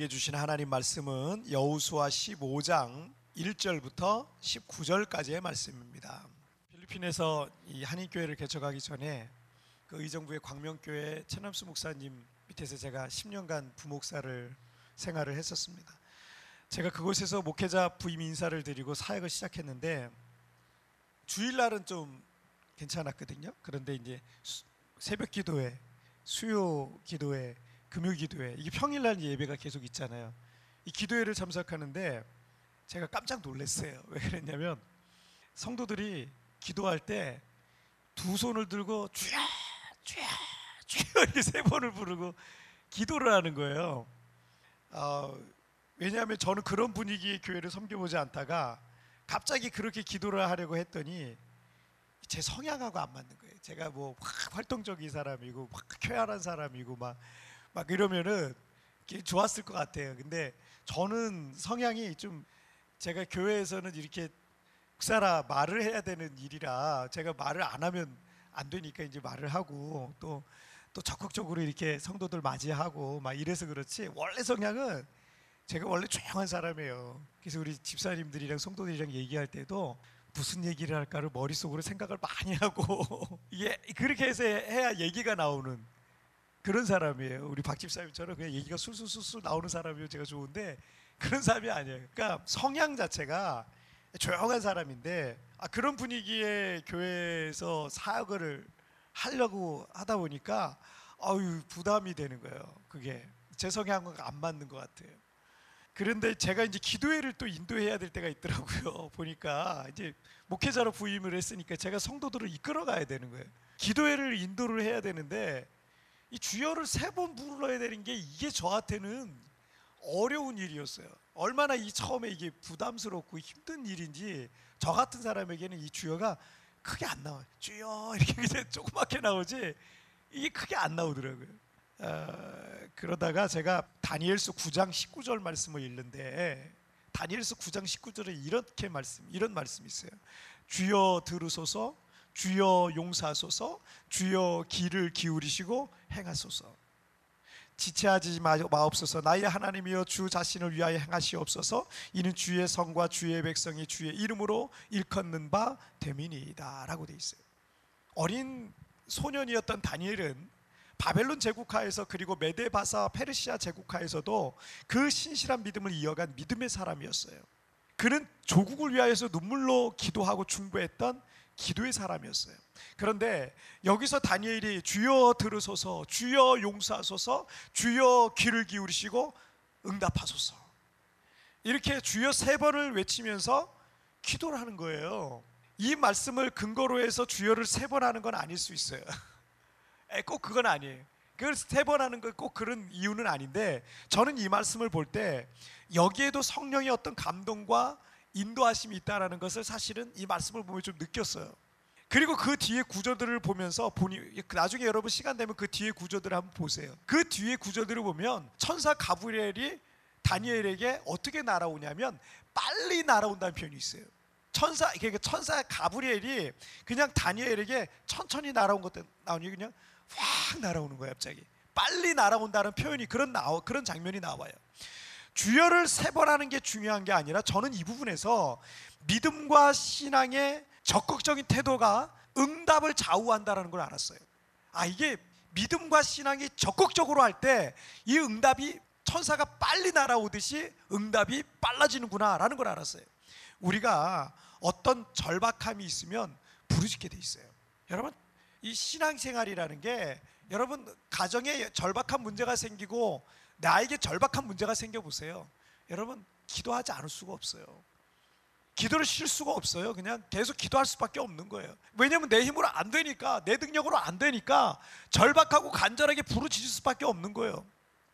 우리에게 주신 하나님 말씀은 여호수아 15장 1절부터 19절까지의 말씀입니다. 필리핀에서 이 한인교회를 개척하기 전에 그 의정부의 광명교회 최남수 목사님 밑에서 제가 10년간 부목사를 생활을 했었습니다. 제가 그곳에서 목회자 부임 인사를 드리고 사역을 시작했는데 주일날은 좀 괜찮았거든요. 그런데 이제 새벽 기도회, 수요 기도회, 금요 기도회, 이게 평일날 예배가 계속 있잖아요. 이 기도회를 참석하는데 제가 깜짝 놀랐어요. 왜 그랬냐면 성도들이 기도할 때 두 손을 들고 주여 주여 주여 이렇게 세 번을 부르고 기도를 하는 거예요. 왜냐하면 저는 그런 분위기의 교회를 섬겨보지 않다가 갑자기 그렇게 기도를 하려고 했더니 제 성향하고 안 맞는 거예요. 제가 뭐 확 활동적인 사람이고 막 쾌활한 사람이고 막 이러면은 좋았을 것 같아요. 근데 저는 성향이 좀, 제가 교회에서는 이렇게 목사라 말을 해야 되는 일이라 제가 말을 안 하면 안 되니까 이제 말을 하고 또 적극적으로 이렇게 성도들 맞이하고 막 이래서 그렇지, 원래 성향은 제가 원래 조용한 사람이에요. 그래서 우리 집사님들이랑 성도들이랑 얘기할 때도 무슨 얘기를 할까를 머릿속으로 생각을 많이 하고 이게 그렇게 해서 해야 얘기가 나오는 그런 사람이에요. 우리 박 집사님처럼 그냥 얘기가 술술술술 나오는 사람이면 제가 좋은데 그런 사람이 아니에요. 그러니까 성향 자체가 조용한 사람인데 그런 분위기의 교회에서 사역을 하려고 하다 보니까 부담이 되는 거예요. 그게 제 성향과 안 맞는 것 같아요. 그런데 제가 이제 기도회를 또 인도해야 될 때가 있더라고요. 보니까 이제 목회자로 부임을 했으니까 제가 성도들을 이끌어 가야 되는 거예요. 기도회를 인도를 해야 되는데 이 주여를 3번 불러야 되는 게 이게 저한테는 어려운 일이었어요. 얼마나 이 처음에 이게 부담스럽고 힘든 일인지 저 같은 사람에게는 이 주여가 크게 안 나와요. 주여 이렇게 그냥 조그맣게 나오지 이게 크게 안 나오더라고요. 그러다가 제가 다니엘서 9장 19절 말씀을 읽는데 다니엘서 9장 19절에 이런 말씀이 있어요. 주여 들으소서, 주여 용서하소서, 주여 귀를 기울이시고 행하소서. 지체하지 마옵소서. 나의 하나님이여 주 자신을 위하여 행하시옵소서. 이는 주의 성과 주의 백성이 주의 이름으로 일컫는 바 됨이니이다 라고 돼 있어요. 어린 소년이었던 다니엘은 바벨론 제국하에서 그리고 메데바사 페르시아 제국하에서도 그 신실한 믿음을 이어간 믿음의 사람이었어요. 그는 조국을 위하여서 눈물로 기도하고 충고했던 기도의 사람이었어요. 그런데 여기서 다니엘이 주여 들으소서, 주여 용서하소서, 주여 귀를 기울이시고 응답하소서, 이렇게 주여 3번을 외치면서 기도를 하는 거예요. 이 말씀을 근거로 해서 주여를 3번 하는 건 아닐 수 있어요. 꼭 그건 아니에요. 그걸 3번 하는 거 꼭 그런 이유는 아닌데, 저는 이 말씀을 볼 때 여기에도 성령의 어떤 감동과 인도하심이 있다는 것을 사실은 이 말씀을 보면 좀 느꼈어요. 그리고 그 뒤에 구절들을 보면서 나중에 여러분 시간 되면 그 뒤에 구절들을 한번 보세요. 그 뒤에 구절들을 보면 천사 가브리엘이 다니엘에게 어떻게 날아오냐면 빨리 날아온다는 표현이 있어요. 천사 가브리엘이 그냥 다니엘에게 천천히 날아온 것도 나오니 그냥 확 날아오는 거예요. 갑자기 빨리 날아온다는 표현이 그런 장면이 나와요. 주여를 3번 하는 게 중요한 게 아니라 저는 이 부분에서 믿음과 신앙의 적극적인 태도가 응답을 좌우한다는 걸 알았어요. 이게 믿음과 신앙이 적극적으로 할 때 이 응답이 천사가 빨리 날아오듯이 응답이 빨라지는구나 라는 걸 알았어요. 우리가 어떤 절박함이 있으면 부르짖게 돼 있어요. 여러분, 이 신앙생활이라는 게, 여러분 가정에 절박한 문제가 생기고 나에게 절박한 문제가 생겨보세요. 여러분 기도하지 않을 수가 없어요. 기도를 쉴 수가 없어요. 그냥 계속 기도할 수밖에 없는 거예요. 왜냐하면 내 힘으로 안 되니까, 내 능력으로 안 되니까 절박하고 간절하게 부르짖을 수밖에 없는 거예요.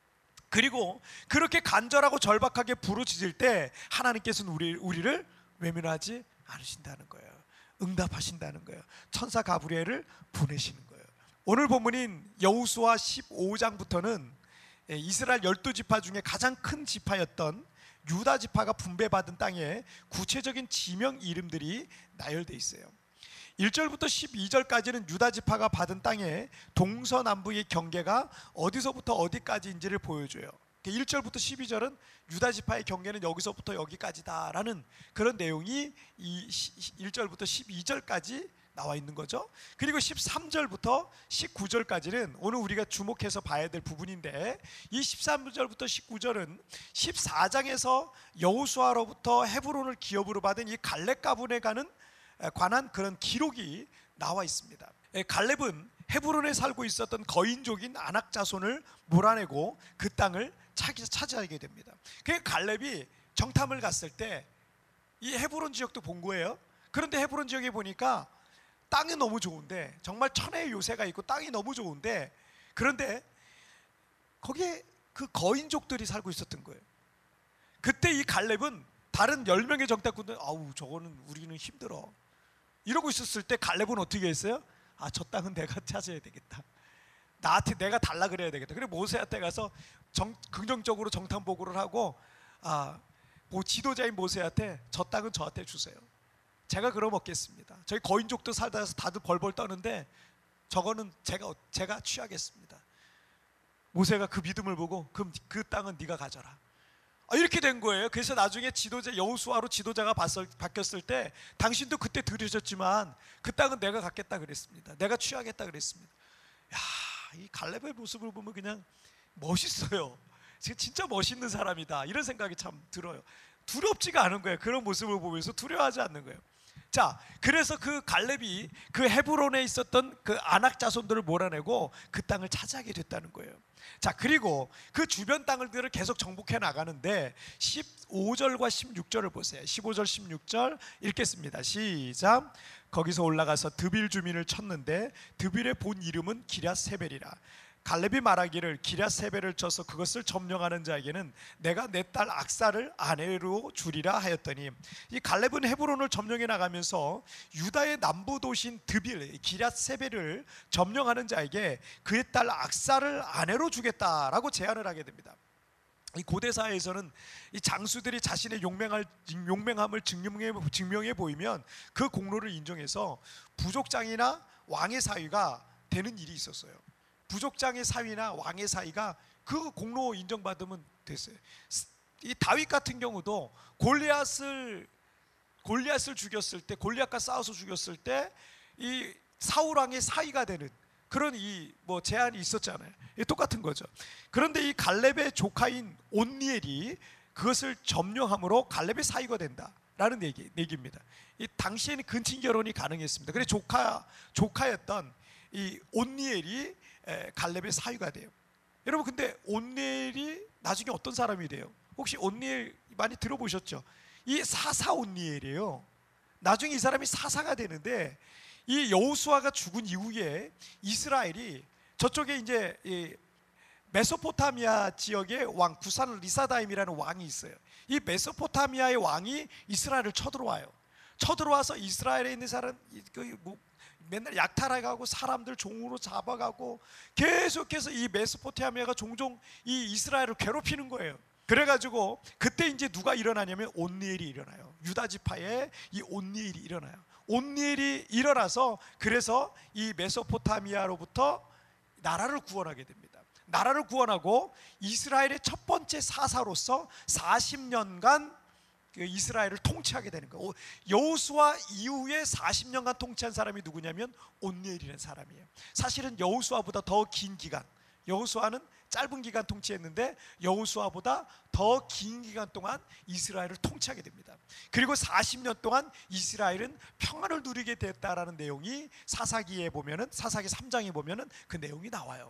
그리고 그렇게 간절하고 절박하게 부르짖을 때 하나님께서는 우리를 외면하지 않으신다는 거예요. 응답하신다는 거예요. 천사 가브리엘을 보내시는 거예요. 오늘 본문인 여호수아 15장부터는 이스라엘 12지파 중에 가장 큰 지파였던 유다 지파가 분배받은 땅에 구체적인 지명 이름들이 나열되어 있어요. 1절부터 12절까지는 유다 지파가 받은 땅의 동서남북의 경계가 어디서부터 어디까지인지를 보여줘요. 1절부터 12절은 유다 지파의 경계는 여기서부터 여기까지다라는 그런 내용이 이 1절부터 12절까지 나와 있는 거죠. 그리고 13절부터 19절까지는 오늘 우리가 주목해서 봐야 될 부분인데, 이 13절부터 19절은 14장에서 여호수아로부터 헤브론을 기업으로 받은 이 갈렙 가문에 관한 그런 기록이 나와 있습니다. 갈렙은 헤브론에 살고 있었던 거인족인 아낙 자손을 몰아내고 그 땅을 차지하게 됩니다. 그 갈렙이 정탐을 갔을 때 이 헤브론 지역도 본 거예요. 그런데 헤브론 지역에 보니까 땅이 너무 좋은데, 정말 천혜의 요새가 있고 땅이 너무 좋은데, 그런데 거기에 그 거인족들이 살고 있었던 거예요. 그때 이 갈렙은 다른 10명의 정탐꾼들, 아우 저거는 우리는 힘들어 이러고 있었을 때 갈렙은 어떻게 했어요? 아, 저 땅은 내가 찾아야 되겠다, 나한테 내가 달라 그래야 되겠다. 그래 모세한테 가서 긍정적으로 정탐 보고를 하고, 지도자인 모세한테 저 땅은 저한테 주세요, 제가 그럼 얻겠습니다. 저희 거인족도 살다 해서 다들 벌벌 떠는데 저거는 제가 취하겠습니다. 모세가 그 믿음을 보고 그럼 그 땅은 네가 가져라, 이렇게 된 거예요. 그래서 나중에 여호수아로 지도자가 바뀌었을 때, 당신도 그때 들으셨지만 그 땅은 내가 갖겠다 그랬습니다. 내가 취하겠다 그랬습니다. 야, 이 갈렙의 모습을 보면 그냥 멋있어요. 진짜 멋있는 사람이다 이런 생각이 참 들어요. 두렵지가 않은 거예요. 그런 모습을 보면서 두려워하지 않는 거예요. 자, 그래서 그 갈렙이 그 헤브론에 있었던 그 아낙 자손들을 몰아내고 그 땅을 차지하게 됐다는 거예요. 자, 그리고 그 주변 땅들을 계속 정복해 나가는데 15절과 16절을 보세요. 15절 16절 읽겠습니다. 시작. 거기서 올라가서 드빌 주민을 쳤는데 드빌의 본 이름은 기럇세벨이라. 갈렙이 말하기를 기럇세벨을 쳐서 그것을 점령하는 자에게는 내가 내 딸 악사를 아내로 주리라 하였더니, 이 갈렙은 헤브론을 점령해 나가면서 유다의 남부 도시인 드빌 기럇세벨을 점령하는 자에게 그의 딸 악사를 아내로 주겠다라고 제안을 하게 됩니다. 이 고대 사회에서는 이 장수들이 자신의 용맹함을 증명해 보이면 그 공로를 인정해서 부족장이나 왕의 사위가 되는 일이 있었어요. 부족장의 사위나 왕의 사위가 그 공로 인정받으면 됐어요. 이 다윗 같은 경우도 골리앗을 죽였을 때, 골리앗과 싸워서 죽였을 때 이 사울 왕의 사위가 되는 그런 제안이 있었잖아요. 똑같은 거죠. 그런데 이 갈렙의 조카인 온니엘이 그것을 점령함으로 갈렙의 사위가 된다라는 얘기입니다. 이 당시에는 근친 결혼이 가능했습니다. 그래서 조카였던 이 온니엘이 갈렙의 사위가 돼요. 여러분, 근데 온니엘이 나중에 어떤 사람이 돼요? 혹시 온니엘 많이 들어보셨죠? 이 사사 온니엘이에요. 나중에 이 사람이 사사가 되는데, 이 여호수아가 죽은 이후에 이스라엘이 저쪽에 이제 이 메소포타미아 지역의 왕 구산 리사다임이라는 왕이 있어요. 이 메소포타미아의 왕이 이스라엘을 쳐들어와서 이스라엘에 있는 사람 맨날 약탈해가고 사람들 종으로 잡아가고 계속해서 이 메소포타미아가 종종 이 이스라엘을 괴롭히는 거예요. 그래가지고 그때 이제 누가 일어나냐면 온니엘이 일어나요. 유다 지파의 이 온니엘이 일어나요. 온니엘이 일어나서 그래서 이 메소포타미아로부터 나라를 구원하게 됩니다. 나라를 구원하고 이스라엘의 첫 번째 사사로서 40년간 이스라엘을 통치하게 되는 거예요. 여호수아 이후에 40년간 통치한 사람이 누구냐면 온니엘이라는 사람이에요. 사실은 여호수아보다 더 긴 기간, 여호수아는 짧은 기간 통치했는데 여호수아보다 더 긴 기간 동안 이스라엘을 통치하게 됩니다. 그리고 40년 동안 이스라엘은 평안을 누리게 됐다라는 내용이 사사기에 보면은, 사사기 3장에 보면은 그 내용이 나와요.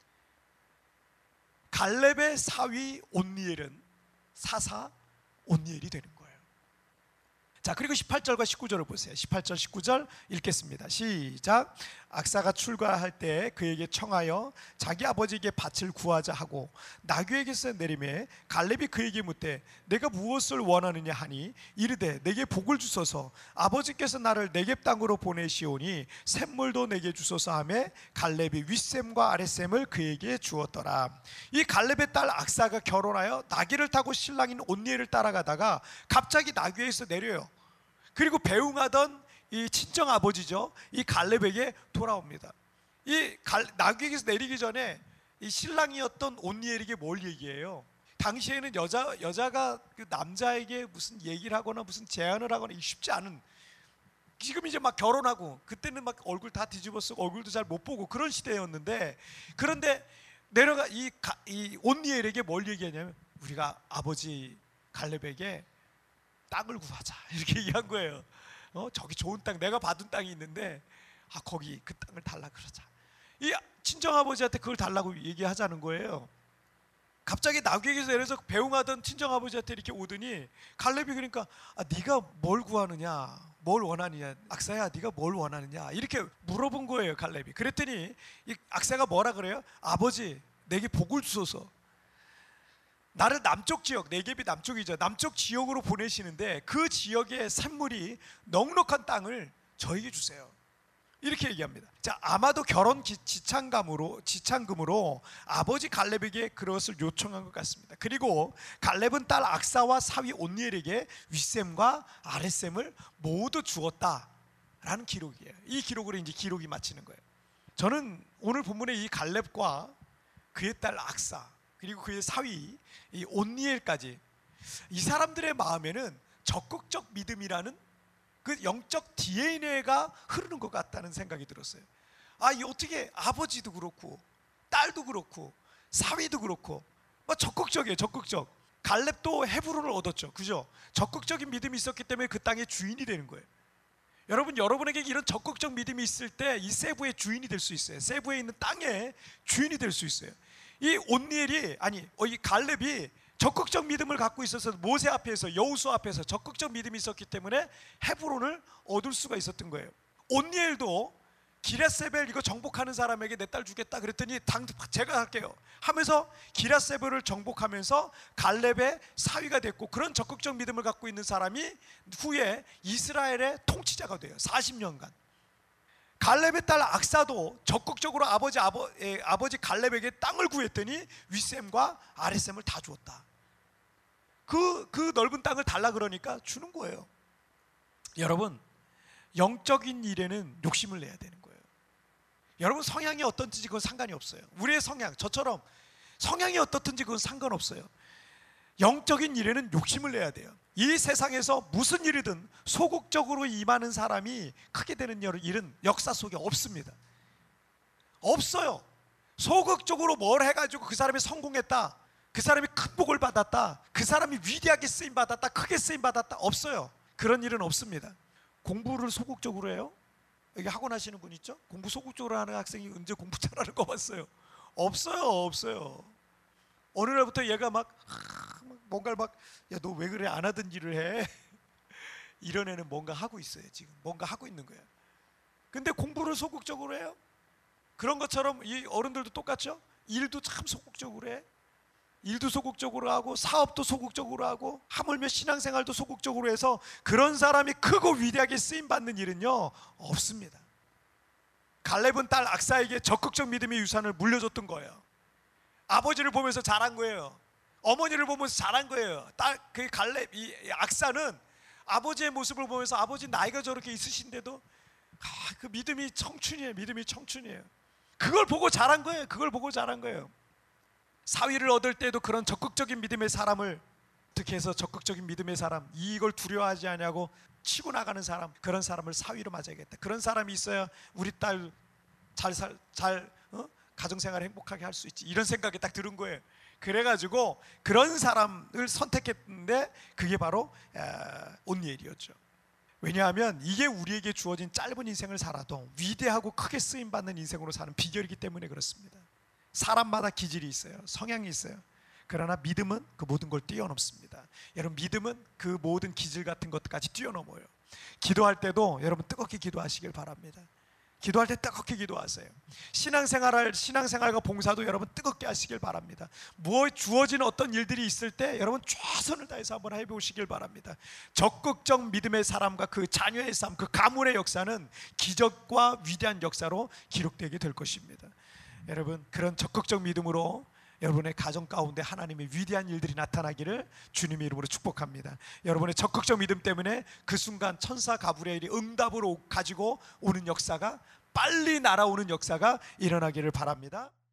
갈렙의 사위 온니엘은 사사 온니엘이 되는 거예요. 자, 그리고 18절과 19절을 보세요. 18절 19절 읽겠습니다. 시작. 악사가 출가할 때 그에게 청하여 자기 아버지에게 밭을 구하자 하고 나귀에게서 내리매 갈렙이 그에게 묻되 내가 무엇을 원하느냐 하니 이르되 내게 복을 주소서 아버지께서 나를 네겝 땅으로 보내시오니 샘물도 내게 주소서 하매 갈렙이 윗샘과 아랫샘을 그에게 주었더라. 이 갈렙의 딸 악사가 결혼하여 나귀를 타고 신랑인 온니엘을 따라가다가 갑자기 나귀에서 내려요. 그리고 배웅하던 이 친정 아버지죠, 이 갈렙에게 돌아옵니다. 이 나귀에서 내리기 전에 이 신랑이었던 온니엘에게 뭘 얘기해요? 당시에는 여자가 그 남자에게 무슨 얘기를 하거나 무슨 제안을 하거나 쉽지 않은, 지금 이제 막 결혼하고 그때는 막 얼굴 다 뒤집어 쓰고 얼굴도 잘 못 보고 그런 시대였는데, 그런데 내려가 이 온니엘에게 뭘 얘기하냐면 우리가 아버지 갈렙에게 땅을 구하자 이렇게 얘기한 거예요. 저기 좋은 땅, 내가 받은 땅이 있는데 거기 그 땅을 달라 그러자. 이 친정아버지한테 그걸 달라고 얘기하자는 거예요. 갑자기 나귀에게서 내려서 배웅하던 친정아버지한테 이렇게 오더니 갈렙이 그러니까 네가 뭘 구하느냐, 뭘 원하느냐, 악사야 네가 뭘 원하느냐 이렇게 물어본 거예요, 갈렙이. 그랬더니 이 악사가 뭐라 그래요? 아버지 내게 복을 주소서. 나를 남쪽 지역, 네겝이 남쪽이죠, 남쪽 지역으로 보내시는데 그 지역의 샘물이 넉넉한 땅을 저에게 주세요 이렇게 얘기합니다. 자, 아마도 결혼 지참금으로 아버지 갈렙에게 그것을 요청한 것 같습니다. 그리고 갈렙은 딸 악사와 사위 온니엘에게 윗셈과 아랫셈을 모두 주었다라는 기록이에요. 이 기록으로 이제 기록이 마치는 거예요. 저는 오늘 본문의 이 갈렙과 그의 딸 악사 그리고 그의 사위 이 온니엘까지, 이 사람들의 마음에는 적극적 믿음이라는 그 영적 DNA가 흐르는 것 같다는 생각이 들었어요. 이 어떻게 아버지도 그렇고 딸도 그렇고 사위도 그렇고 적극적이에요. 적극적. 갈렙도 헤브론을 얻었죠, 그죠? 적극적인 믿음이 있었기 때문에 그 땅의 주인이 되는 거예요. 여러분에게 이런 적극적 믿음이 있을 때 이 세부의 주인이 될 수 있어요. 세부에 있는 땅의 주인이 될 수 있어요. 이 온니엘이 이 갈렙이 적극적 믿음을 갖고 있어서 모세 앞에서 여호수아 앞에서 적극적 믿음이 있었기 때문에 헤브론을 얻을 수가 있었던 거예요. 온니엘도 기랴세벨 이거 정복하는 사람에게 내 딸 주겠다 그랬더니 제가 할게요 하면서 기랴세벨을 정복하면서 갈렙의 사위가 됐고, 그런 적극적 믿음을 갖고 있는 사람이 후에 이스라엘의 통치자가 돼요. 40년간. 갈렙의 딸 악사도 적극적으로 아버지 갈렙에게 땅을 구했더니 윗셈과 아랫셈을 다 주었다. 그 넓은 땅을 달라 그러니까 주는 거예요. 여러분, 영적인 일에는 욕심을 내야 되는 거예요. 여러분, 성향이 어떤지 그건 상관이 없어요. 우리의 성향, 저처럼 성향이 어떻든지 그건 상관없어요. 영적인 일에는 욕심을 내야 돼요. 이 세상에서 무슨 일이든 소극적으로 임하는 사람이 크게 되는 일은 역사 속에 없습니다. 없어요. 소극적으로 뭘 해가지고 그 사람이 성공했다, 그 사람이 큰 복을 받았다, 그 사람이 위대하게 쓰임받았다, 크게 쓰임받았다, 없어요. 그런 일은 없습니다. 공부를 소극적으로 해요? 여기 학원 하시는 분 있죠? 공부 소극적으로 하는 학생이 언제 공부 잘하는 거 봤어요? 없어요. 어느 날부터 얘가 뭔가를 야, 너 왜 그래? 안 하던 일을 해? 이런 애는 뭔가 하고 있어요. 지금 뭔가 하고 있는 거야. 근데 공부를 소극적으로 해요? 그런 것처럼 이 어른들도 똑같죠? 일도 참 소극적으로 해. 일도 소극적으로 하고 사업도 소극적으로 하고 하물며 신앙생활도 소극적으로 해서 그런 사람이 크고 위대하게 쓰임받는 일은요 없습니다. 갈렙은 딸 악사에게 적극적 믿음의 유산을 물려줬던 거예요. 아버지를 보면서 자란 거예요. 어머니를 보면서 자란 거예요. 그 갈렙, 이 악사는 아버지의 모습을 보면서 아버지 나이가 저렇게 있으신데도 그 믿음이 청춘이에요. 그걸 보고 자란 거예요. 사위를 얻을 때도 그런 적극적인 믿음의 사람을, 어떻게 해서 적극적인 믿음의 사람, 이걸 두려워하지 않냐고 치고 나가는 사람, 그런 사람을 사위로 맞아야겠다. 그런 사람이 있어야 우리 딸 가정생활 행복하게 할 수 있지, 이런 생각이 딱 들은 거예요. 그래가지고 그런 사람을 선택했는데 그게 바로 온니엘이었죠. 왜냐하면 이게 우리에게 주어진 짧은 인생을 살아도 위대하고 크게 쓰임받는 인생으로 사는 비결이기 때문에 그렇습니다. 사람마다 기질이 있어요. 성향이 있어요. 그러나 믿음은 그 모든 걸 뛰어넘습니다. 여러분, 믿음은 그 모든 기질 같은 것까지 뛰어넘어요. 기도할 때도 여러분 뜨겁게 기도하시길 바랍니다. 기도할 때 뜨겁게 기도하세요. 신앙생활과 봉사도 여러분 뜨겁게 하시길 바랍니다. 주어진 어떤 일들이 있을 때 여러분 최선을 다해서 한번 해보시길 바랍니다. 적극적 믿음의 사람과 그 자녀의 삶, 그 가문의 역사는 기적과 위대한 역사로 기록되게 될 것입니다. 여러분, 그런 적극적 믿음으로 여러분의 가정 가운데 하나님의 위대한 일들이 나타나기를 주님의 이름으로 축복합니다. 여러분의 적극적 믿음 때문에 그 순간 천사 가브리엘이 응답으로 가지고 오는 역사가, 빨리 날아오는 역사가 일어나기를 바랍니다.